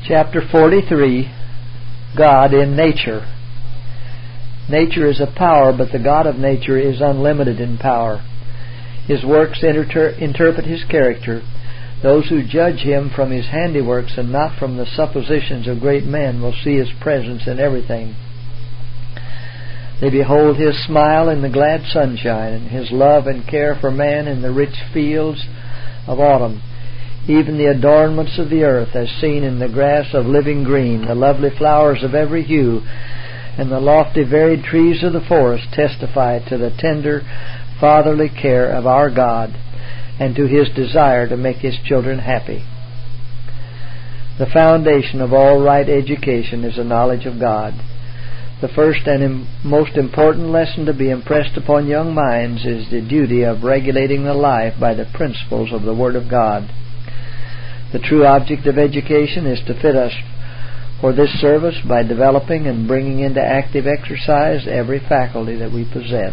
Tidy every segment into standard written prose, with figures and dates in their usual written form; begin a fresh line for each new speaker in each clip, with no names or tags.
Chapter 43, God in Nature. Nature is a power, but the God of nature is unlimited in power. His works interpret His character. Those who judge Him from His handiworks and not from the suppositions of great men will see His presence in everything. They behold His smile in the glad sunshine, and His love and care for man in the rich fields of autumn. Even the adornments of the earth, as seen in the grass of living green, the lovely flowers of every hue, and the lofty varied trees of the forest, testify to the tender, fatherly care of our God, and to His desire to make His children happy. The foundation of all right education is a knowledge of God. The first and most important lesson to be impressed upon young minds is the duty of regulating the life by the principles of the Word of God. The true object of education is to fit us for this service by developing and bringing into active exercise every faculty that we possess.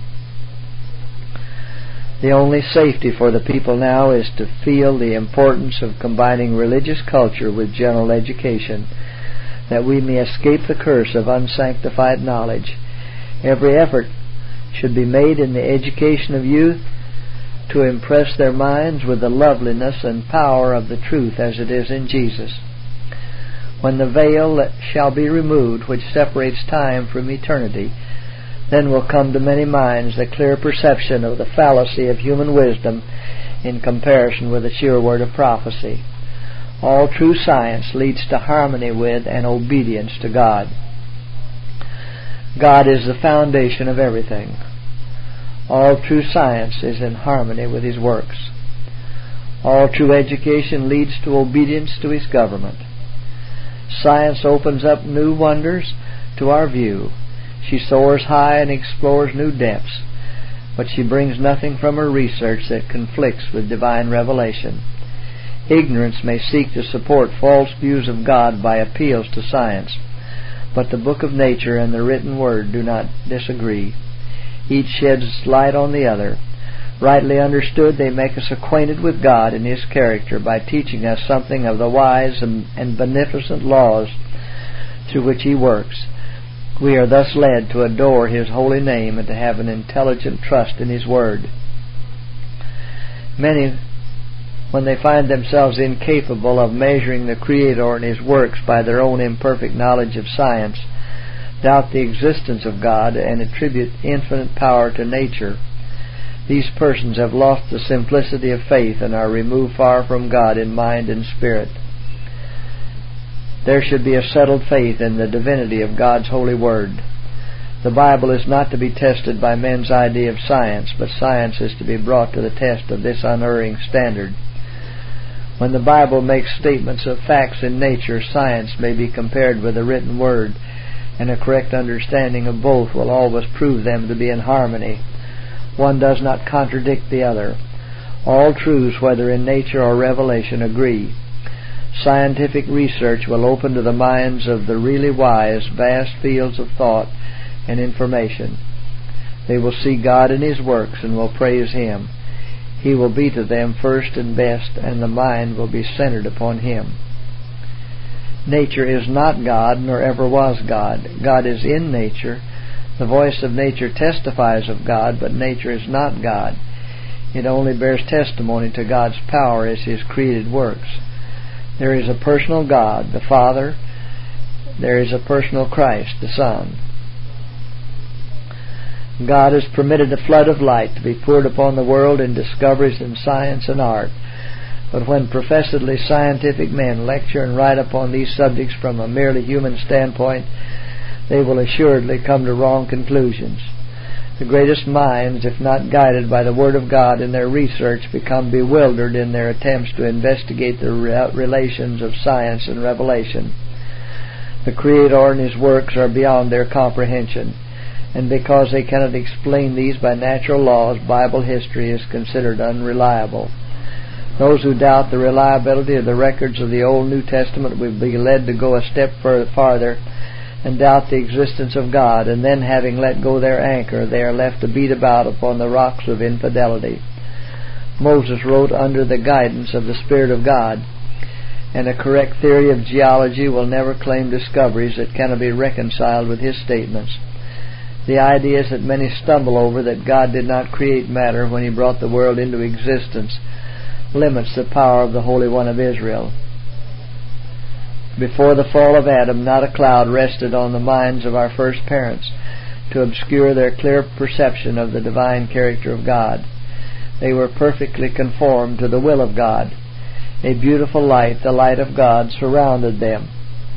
The only safety for the people now is to feel the importance of combining religious culture with general education, that we may escape the curse of unsanctified knowledge. Every effort should be made in the education of youth to impress their minds with the loveliness and power of the truth as it is in Jesus. When the veil shall be removed which separates time from eternity, then will come to many minds the clear perception of the fallacy of human wisdom in comparison with the sure word of prophecy. All true science leads to harmony with and obedience to God. God is the foundation of everything. All true science is in harmony with His works. All true education leads to obedience to His government. Science opens up new wonders to our view. She soars high and explores new depths, but she brings nothing from her research that conflicts with divine revelation. Ignorance may seek to support false views of God by appeals to science, but the book of nature and the written word do not disagree. Each sheds light on the other. Rightly understood, they make us acquainted with God and His character by teaching us something of the wise and beneficent laws through which He works. We are thus led to adore His holy name and to have an intelligent trust in His word. Many, when they find themselves incapable of measuring the Creator and His works by their own imperfect knowledge of science, doubt the existence of God and attribute infinite power to nature. These persons have lost the simplicity of faith and are removed far from God in mind and spirit. There should be a settled faith in the divinity of God's holy word. The Bible is not to be tested by men's idea of science, but science is to be brought to the test of this unerring standard. When the Bible makes statements of facts in nature, science may be compared with the written word, and a correct understanding of both will always prove them to be in harmony. One does not contradict the other. All truths, whether in nature or revelation, agree. Scientific research will open to the minds of the really wise vast fields of thought and information. They will see God in His works and will praise Him. He will be to them first and best, and the mind will be centered upon Him. Nature is not God, nor ever was God. God is in nature. The voice of nature testifies of God, but nature is not God. It only bears testimony to God's power as His created works. There is a personal God, the Father. There is a personal Christ, the Son. God has permitted a flood of light to be poured upon the world in discoveries in science and art. But when professedly scientific men lecture and write upon these subjects from a merely human standpoint, they will assuredly come to wrong conclusions. The greatest minds, if not guided by the Word of God in their research, become bewildered in their attempts to investigate the relations of science and revelation. The Creator and His works are beyond their comprehension, and because they cannot explain these by natural laws, Bible history is considered unreliable. Those who doubt the reliability of the records of the Old New Testament will be led to go a step farther and doubt the existence of God, and then, having let go their anchor, they are left to beat about upon the rocks of infidelity. Moses wrote under the guidance of the Spirit of God, and a correct theory of geology will never claim discoveries that cannot be reconciled with his statements. The ideas that many stumble over, that God did not create matter when he brought the world into existence, limits the power of the Holy One of Israel. Before the fall of Adam, not a cloud rested on the minds of our first parents to obscure their clear perception of the divine character of God. They were perfectly conformed to the will of God. A beautiful light, the light of God, surrounded them.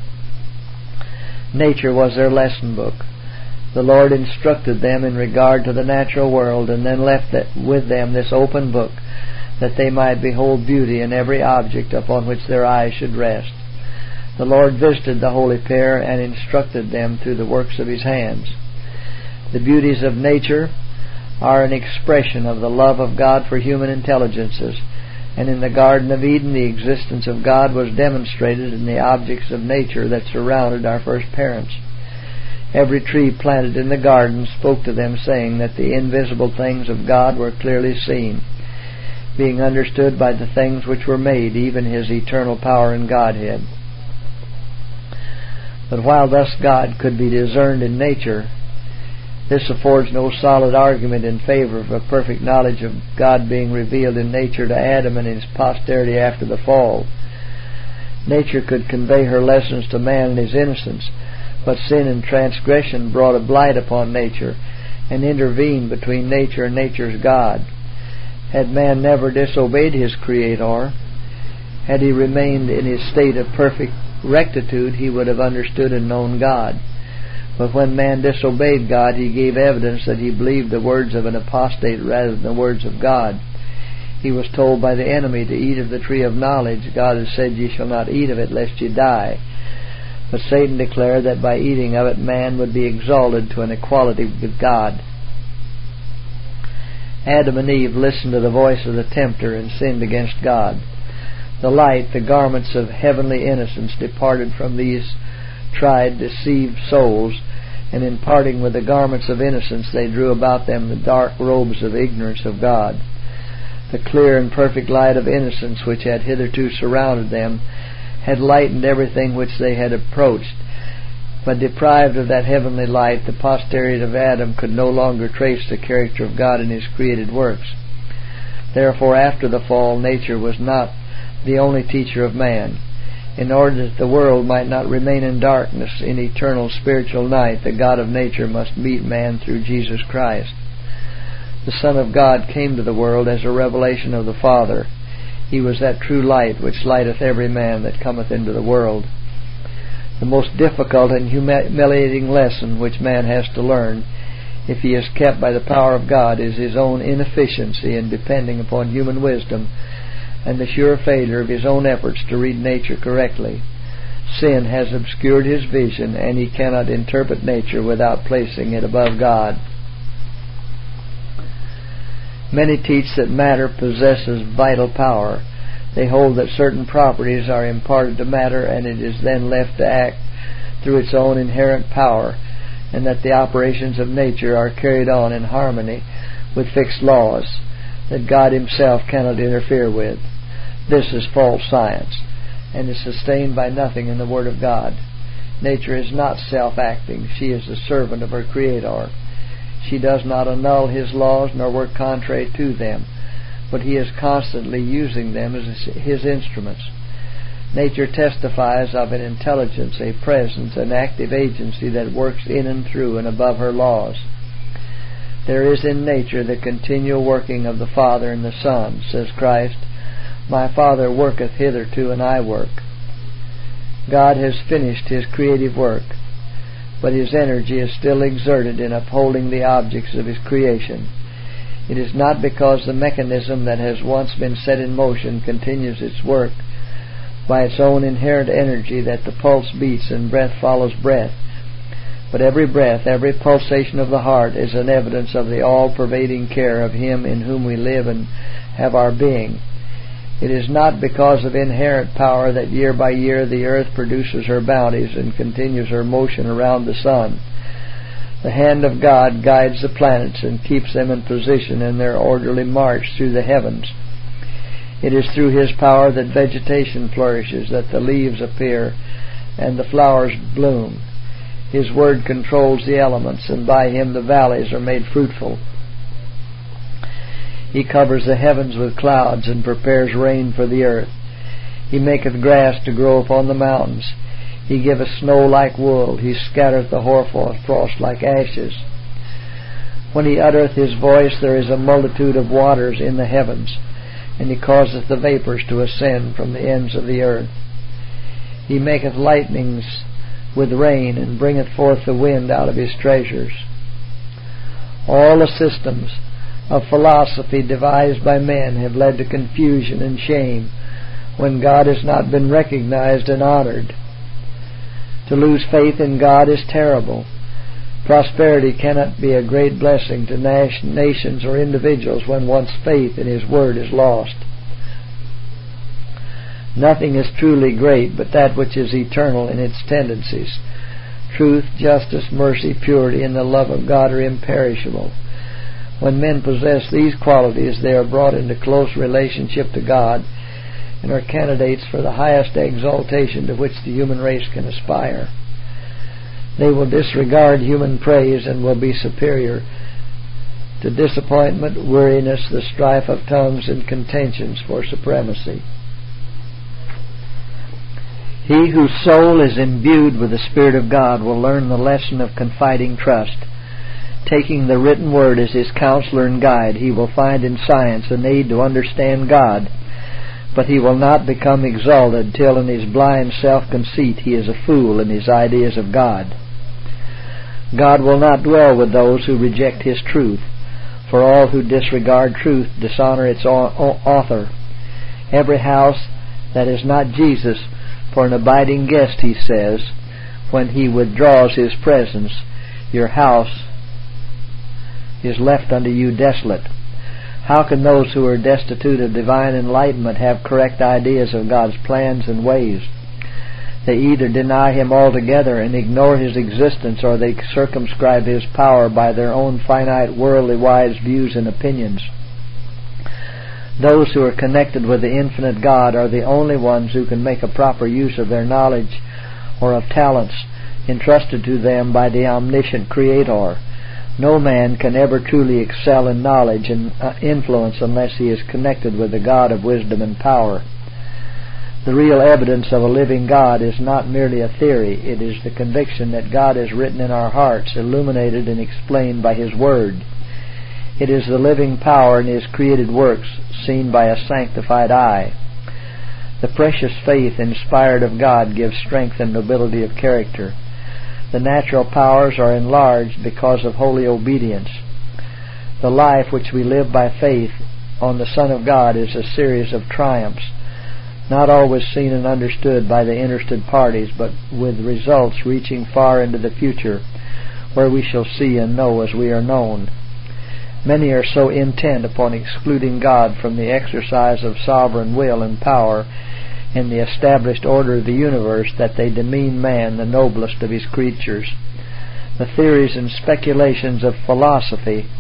Nature was their lesson book. The Lord instructed them in regard to the natural world, and then left with them this open book, that they might behold beauty in every object upon which their eyes should rest. The Lord visited the holy pair and instructed them through the works of his hands. The beauties of nature are an expression of the love of God for human intelligences, and in the Garden of Eden the existence of God was demonstrated in the objects of nature that surrounded our first parents. Every tree planted in the garden spoke to them, saying that the invisible things of God were clearly seen, being understood by the things which were made, even his eternal power and Godhead. But while thus God could be discerned in nature, this affords no solid argument in favor of a perfect knowledge of God being revealed in nature to Adam and his posterity after the fall. Nature could convey her lessons to man in his innocence, but sin and transgression brought a blight upon nature and intervened between nature and nature's God. Had man never disobeyed his Creator, had he remained in his state of perfect rectitude, he would have understood and known God. But when man disobeyed God, he gave evidence that he believed the words of an apostate rather than the words of God. He was told by the enemy to eat of the tree of knowledge. God has said, "Ye shall not eat of it, lest ye die." But Satan declared that by eating of it, man would be exalted to an equality with God. Adam and Eve listened to the voice of the tempter and sinned against God. The light, the garments of heavenly innocence, departed from these tried, deceived souls, and in parting with the garments of innocence, they drew about them the dark robes of ignorance of God. The clear and perfect light of innocence, which had hitherto surrounded them, had lightened everything which they had approached. But deprived of that heavenly light, the posterity of Adam could no longer trace the character of God in his created works. Therefore, after the fall, nature was not the only teacher of man. In order that the world might not remain in darkness in eternal spiritual night, the God of nature must meet man through Jesus Christ. The Son of God came to the world as a revelation of the Father. He was that true light which lighteth every man that cometh into the world. The most difficult and humiliating lesson which man has to learn, if he is kept by the power of God, is his own inefficiency in depending upon human wisdom, and the sure failure of his own efforts to read nature correctly. Sin has obscured his vision, and he cannot interpret nature without placing it above God. Many teach that matter possesses vital power. They hold that certain properties are imparted to matter, and it is then left to act through its own inherent power, and that the operations of nature are carried on in harmony with fixed laws that God himself cannot interfere with. This is false science, and is sustained by nothing in the Word of God. Nature is not self-acting. She is the servant of her Creator. She does not annul his laws nor work contrary to them, but he is constantly using them as his instruments. Nature testifies of an intelligence, a presence, an active agency that works in and through and above her laws. There is in nature the continual working of the Father and the Son. Says Christ, "My Father worketh hitherto, and I work." God has finished his creative work, but his energy is still exerted in upholding the objects of his creation. It is not because the mechanism that has once been set in motion continues its work by its own inherent energy that the pulse beats and breath follows breath, but every breath, every pulsation of the heart is an evidence of the all-pervading care of him in whom we live and have our being. It is not because of inherent power that year by year the earth produces her bounties and continues her motion around the sun. The hand of God guides the planets and keeps them in position in their orderly march through the heavens. It is through His power that vegetation flourishes, that the leaves appear, and the flowers bloom. His word controls the elements, and by Him the valleys are made fruitful. He covers the heavens with clouds, and prepares rain for the earth. He maketh grass to grow upon the mountains. He giveth snow like wool. He scattereth the hoarfrost like ashes. When He uttereth His voice, there is a multitude of waters in the heavens, and He causeth the vapors to ascend from the ends of the earth. He maketh lightnings with rain, and bringeth forth the wind out of His treasures. All the systems of philosophy devised by men have led to confusion and shame when God has not been recognized and honored. To lose faith in God is terrible. Prosperity cannot be a great blessing to nations or individuals when one's faith in His Word is lost. Nothing is truly great but that which is eternal in its tendencies. Truth, justice, mercy, purity, and the love of God are imperishable. When men possess these qualities, they are brought into close relationship to God and are candidates for the highest exaltation to which the human race can aspire. They will disregard human praise and will be superior to disappointment, weariness, the strife of tongues, and contentions for supremacy. He whose soul is imbued with the Spirit of God will learn the lesson of confiding trust. Taking the written word as his counselor and guide, he will find in science an aid to understand God, but he will not become exalted till in his blind self-conceit he is a fool in his ideas of God. God will not dwell with those who reject His truth, for all who disregard truth dishonor its author. Every house that is not Jesus for an abiding guest, He says, when He withdraws His presence, your house is left unto you desolate. How can those who are destitute of divine enlightenment have correct ideas of God's plans and ways? They either deny Him altogether and ignore His existence, or they circumscribe His power by their own finite, worldly wise views and opinions. Those who are connected with the infinite God are the only ones who can make a proper use of their knowledge or of talents entrusted to them by the omniscient Creator. No man can ever truly excel in knowledge and influence unless he is connected with the God of wisdom and power. The real evidence of a living God is not merely a theory. It is the conviction that God is written in our hearts, illuminated and explained by His Word. It is the living power in His created works, seen by a sanctified eye. The precious faith inspired of God gives strength and nobility of character. The natural powers are enlarged because of holy obedience. The life which we live by faith on the Son of God is a series of triumphs, not always seen and understood by the interested parties, but with results reaching far into the future, where we shall see and know as we are known. Many are so intent upon excluding God from the exercise of sovereign will and power in the established order of the universe that they demean man, the noblest of His creatures. The theories and speculations of philosophy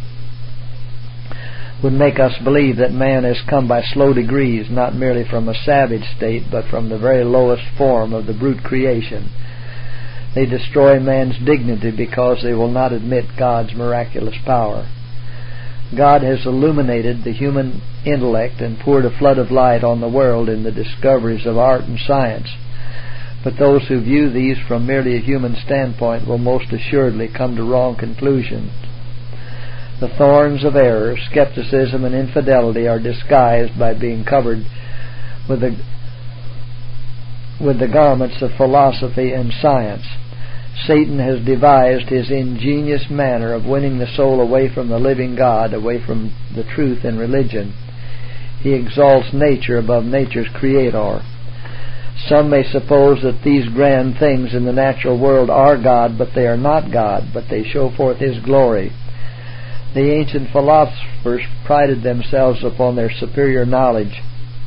would make us believe that man has come by slow degrees, not merely from a savage state, but from the very lowest form of the brute creation. They destroy man's dignity because they will not admit God's miraculous power. God has illuminated the human intellect and poured a flood of light on the world in the discoveries of art and science. But those who view these from merely a human standpoint will most assuredly come to wrong conclusions. The thorns of error, skepticism, and infidelity are disguised by being covered with the garments of philosophy and science. Satan has devised his ingenious manner of winning the soul away from the living God, away from the truth in religion. He exalts nature above nature's creator. Some may suppose that these grand things in the natural world are God, but they are not God, but they show forth His glory. The ancient philosophers prided themselves upon their superior knowledge.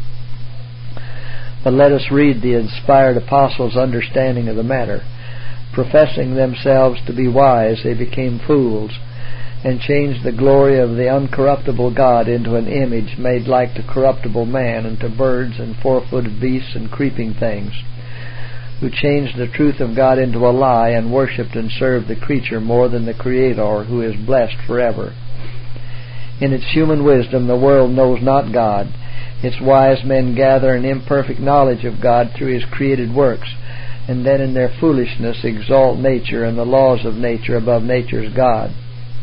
But let us read the inspired apostles' understanding of the matter. Professing themselves to be wise, they became fools, and changed the glory of the uncorruptible God into an image made like to corruptible man, and to birds and four-footed beasts and creeping things, who changed the truth of God into a lie, and worshipped and served the creature more than the Creator, who is blessed forever. In its human wisdom the world knows not God. Its wise men gather an imperfect knowledge of God through His created works, and then in their foolishness exalt nature and the laws of nature above nature's God.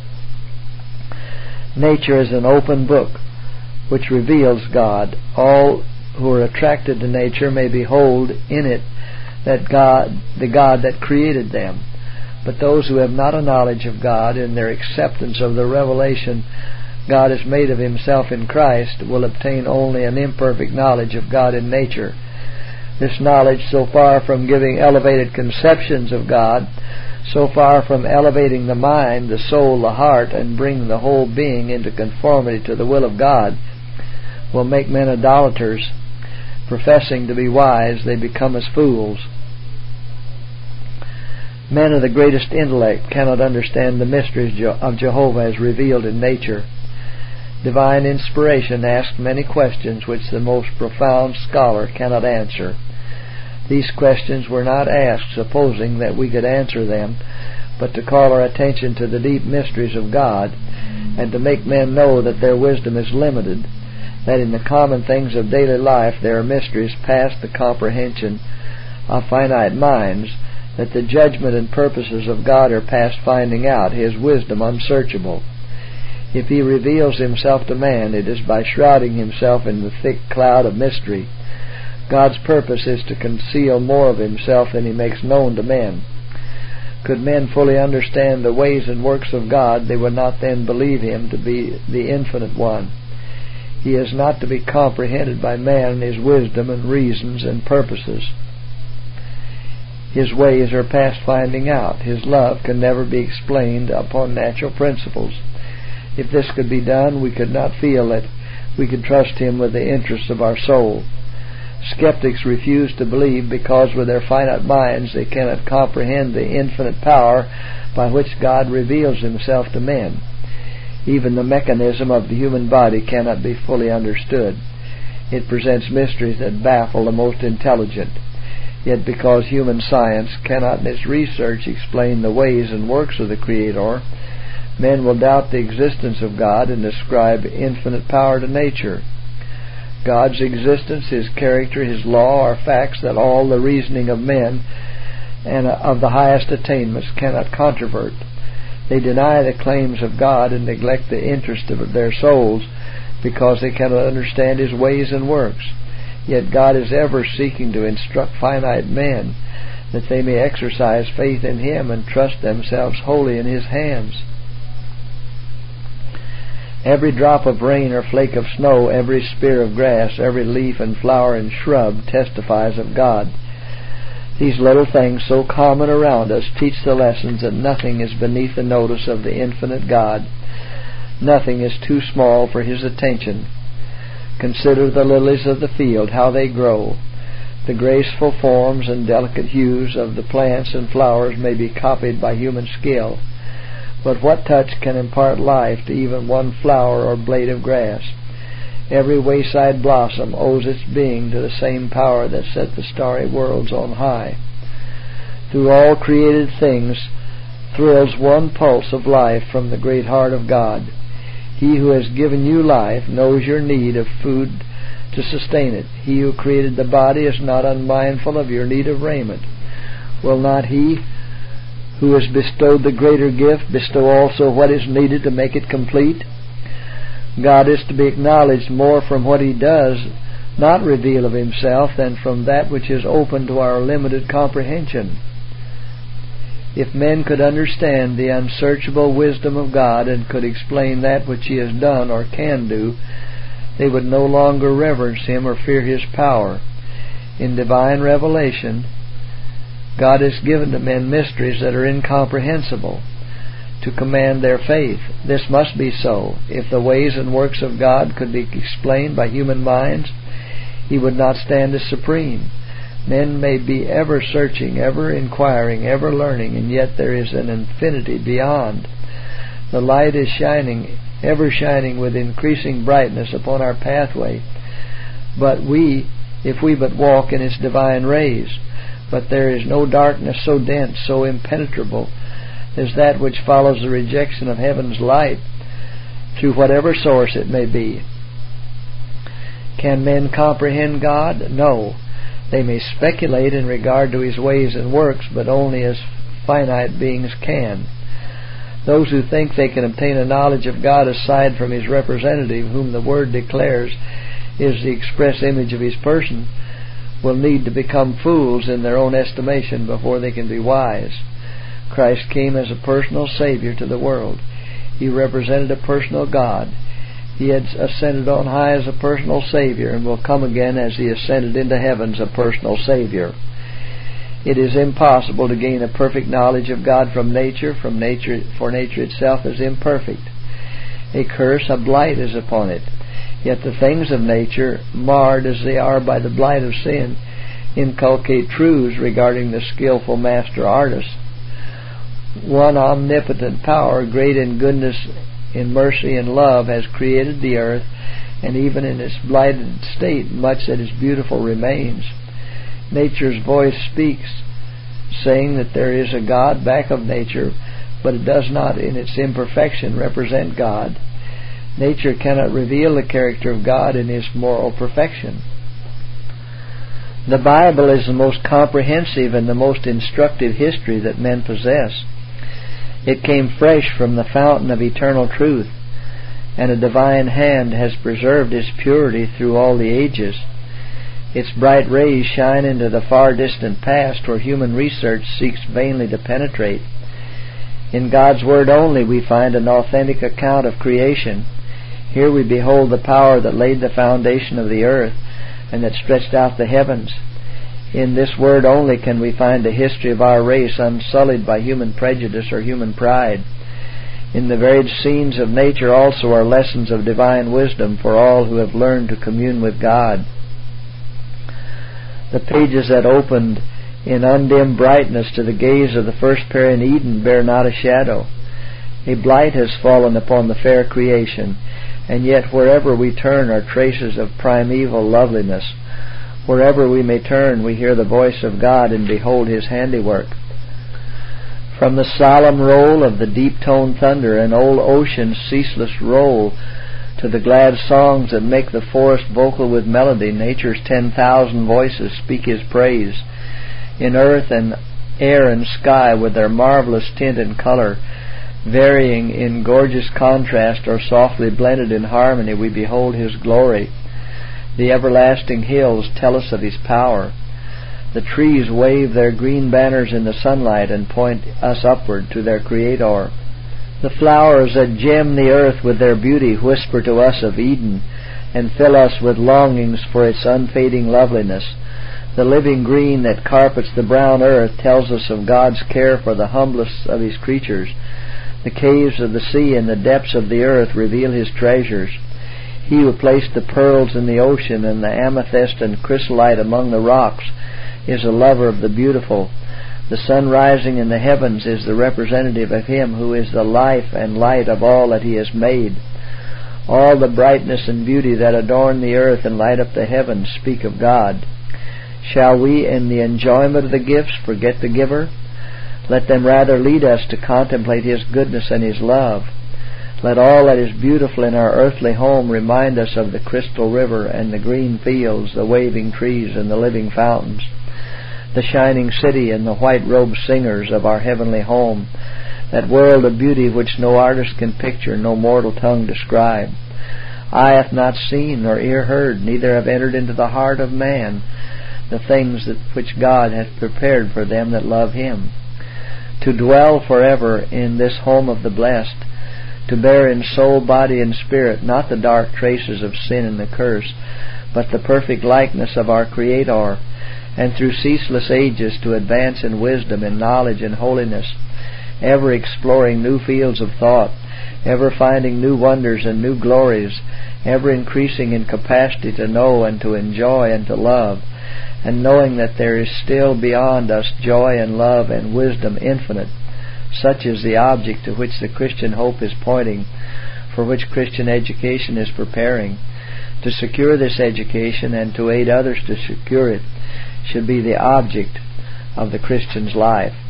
Nature is an open book which reveals God. All who are attracted to nature may behold in it that God, the God that created them. But those who have not a knowledge of God, in their acceptance of the revelation God has made of Himself in Christ, will obtain only an imperfect knowledge of God in nature. This knowledge, so far from giving elevated conceptions of God, so far from elevating the mind, the soul, the heart, and bringing the whole being into conformity to the will of God, will make men idolaters. Professing to be wise, they become as fools. Men of the greatest intellect cannot understand the mysteries of Jehovah as revealed in nature. Divine inspiration asks many questions which the most profound scholar cannot answer. These questions were not asked supposing that we could answer them, but to call our attention to the deep mysteries of God, and to make men know that their wisdom is limited, that in the common things of daily life there are mysteries past the comprehension of finite minds, that the judgment and purposes of God are past finding out, His wisdom unsearchable. If He reveals Himself to man, it is by shrouding Himself in the thick cloud of mystery. God's purpose is to conceal more of Himself than He makes known to men. Could men fully understand the ways and works of God, they would not then believe Him to be the Infinite One. He is not to be comprehended by man in His wisdom and reasons and purposes. His ways are past finding out. His love can never be explained upon natural principles. If this could be done, we could not feel that we could trust Him with the interests of our soul. Skeptics refuse to believe because with their finite minds they cannot comprehend the infinite power by which God reveals Himself to men. Even the mechanism of the human body cannot be fully understood. It presents mysteries that baffle the most intelligent. Yet because human science cannot in its research explain the ways and works of the Creator, men will doubt the existence of God and ascribe infinite power to nature. God's existence, His character, His law are facts that all the reasoning of men and of the highest attainments cannot controvert. They deny the claims of God and neglect the interest of their souls because they cannot understand His ways and works. Yet God is ever seeking to instruct finite men that they may exercise faith in Him and trust themselves wholly in His hands. Every drop of rain or flake of snow, every spear of grass, every leaf and flower and shrub testifies of God. These little things so common around us teach the lessons that nothing is beneath the notice of the infinite God. Nothing is too small for His attention. Consider the lilies of the field, how they grow. The graceful forms and delicate hues of the plants and flowers may be copied by human skill. But what touch can impart life to even one flower or blade of grass? Every wayside blossom owes its being to the same power that set the starry worlds on high. Through all created things thrills one pulse of life from the great heart of God. He who has given you life knows your need of food to sustain it. He who created the body is not unmindful of your need of raiment. Will not He who has bestowed the greater gift bestow also what is needed to make it complete? God is to be acknowledged more from what He does not reveal of Himself than from that which is open to our limited comprehension. If men could understand the unsearchable wisdom of God and could explain that which He has done or can do, they would no longer reverence Him or fear His power. In divine revelation, God has given to men mysteries that are incomprehensible to command their faith. This must be so. If the ways and works of God could be explained by human minds, He would not stand as supreme. Men may be ever searching, ever inquiring, ever learning, and yet there is an infinity beyond. The light is shining, ever shining with increasing brightness upon our pathway, if we but walk in its divine rays. But there is no darkness so dense, so impenetrable, as that which follows the rejection of heaven's light, through whatever source it may be. Can men comprehend God? No. They may speculate in regard to His ways and works, but only as finite beings can. Those who think they can obtain a knowledge of God aside from His representative, whom the Word declares is the express image of His person, will need to become fools in their own estimation before they can be wise. Christ came as a personal Savior to the world. He represented a personal God. He had ascended on high as a personal Savior, and will come again as He ascended into heaven as a personal Savior. It is impossible to gain a perfect knowledge of God from nature, for nature itself is imperfect. A curse, a blight is upon it. Yet the things of nature, marred as they are by the blight of sin, inculcate truths regarding the skillful master artist. One omnipotent power, great in goodness, in mercy and love, has created the earth, and even in its blighted state, much that is beautiful remains. Nature's voice speaks, saying that there is a God back of nature, but it does not in its imperfection represent God. Nature cannot reveal the character of God in His moral perfection. The Bible is the most comprehensive and the most instructive history that men possess. It came fresh from the fountain of eternal truth, and a divine hand has preserved its purity through all the ages. Its bright rays shine into the far distant past, where human research seeks vainly to penetrate. In God's Word only we find an authentic account of creation. Here we behold the power that laid the foundation of the earth and that stretched out the heavens. In this Word only can we find a history of our race unsullied by human prejudice or human pride. In the varied scenes of nature also are lessons of divine wisdom for all who have learned to commune with God. The pages that opened in undimmed brightness to the gaze of the first pair in Eden bear not a shadow. A blight has fallen upon the fair creation, and yet wherever we turn are traces of primeval loveliness. Wherever we may turn, we hear the voice of God and behold His handiwork. From the solemn roll of the deep-toned thunder and old ocean's ceaseless roll to the glad songs that make the forest vocal with melody, nature's 10,000 voices speak His praise. In earth and air and sky, with their marvelous tint and color, varying in gorgeous contrast or softly blended in harmony, we behold His glory. The everlasting hills tell us of His power. The trees wave their green banners in the sunlight and point us upward to their Creator. The flowers that gem the earth with their beauty whisper to us of Eden and fill us with longings for its unfading loveliness. The living green that carpets the brown earth tells us of God's care for the humblest of His creatures. The caves of the sea and the depths of the earth reveal His treasures. He who placed the pearls in the ocean and the amethyst and chrysolite among the rocks is a lover of the beautiful. The sun rising in the heavens is the representative of Him who is the life and light of all that He has made. All the brightness and beauty that adorn the earth and light up the heavens speak of God. Shall we, in the enjoyment of the gifts, forget the giver? Let them rather lead us to contemplate His goodness and His love. Let all that is beautiful in our earthly home remind us of the crystal river and the green fields, the waving trees and the living fountains, the shining city and the white-robed singers of our heavenly home, that world of beauty which no artist can picture, no mortal tongue describe. Eye hath not seen, nor ear heard, neither have entered into the heart of man the things which God hath prepared for them that love Him. To dwell forever in this home of the blessed, to bear in soul, body, and spirit not the dark traces of sin and the curse, but the perfect likeness of our Creator, and through ceaseless ages to advance in wisdom and knowledge and holiness, ever exploring new fields of thought, ever finding new wonders and new glories, ever increasing in capacity to know and to enjoy and to love, and knowing that there is still beyond us joy and love and wisdom infinite, Such is the object to which the Christian hope is pointing, for which Christian education is preparing. To secure this education and to aid others to secure it should be the object of the Christian's life.